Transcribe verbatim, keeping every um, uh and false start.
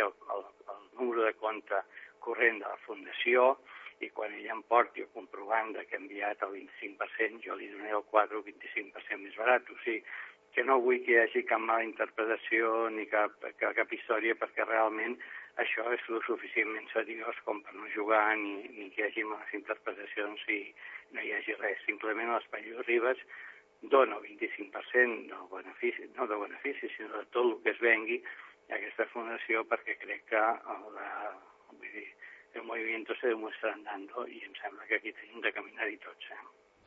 el, el, el número de compte corrent de la fundació, i quan ella em porti o comprovant que ha enviat el vint-i-cinc per cent, jo li donaré el quatre o vint-i-cinc per cent més barat. O sigui, que no vull que hi hagi cap mala interpretació ni cap, cap, cap història, perquè realment això és lo suficientment seriós com per no jugar ni, ni que hi hagi males interpretacions i no hi hagi res. Simplement l'Espai Ribes dona el vint-i-cinc per cent del benefici, no del benefici, sinó de tot el que es vengui a aquesta fundació, perquè crec que el, vull dir, el movimiento se demuestra andando i em sembla que aquí tenim de caminar-hi tots. Eh?